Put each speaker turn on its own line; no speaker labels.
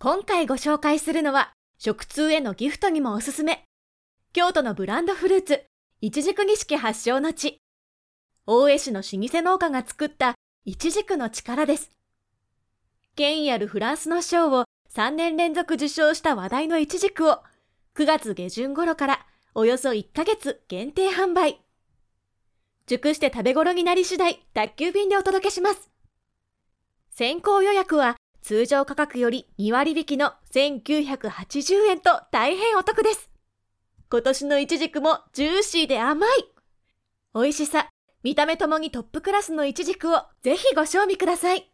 今回ご紹介するのは、食通へのギフトにもおすすめ。京都のブランドフルーツ、いちじく錦発祥の地。大江市の老舗農家が作ったいちじくの力です。権威あるフランスの賞を3年連続受賞した話題のいちじくを9月下旬頃からおよそ1ヶ月限定販売。熟して食べ頃になり次第宅急便でお届けします。先行予約は通常価格より2割引きの1980円と大変お得です。今年のいちじくもジューシーで甘い。美味しさ、見た目ともにトップクラスのいちじくをぜひご賞味ください。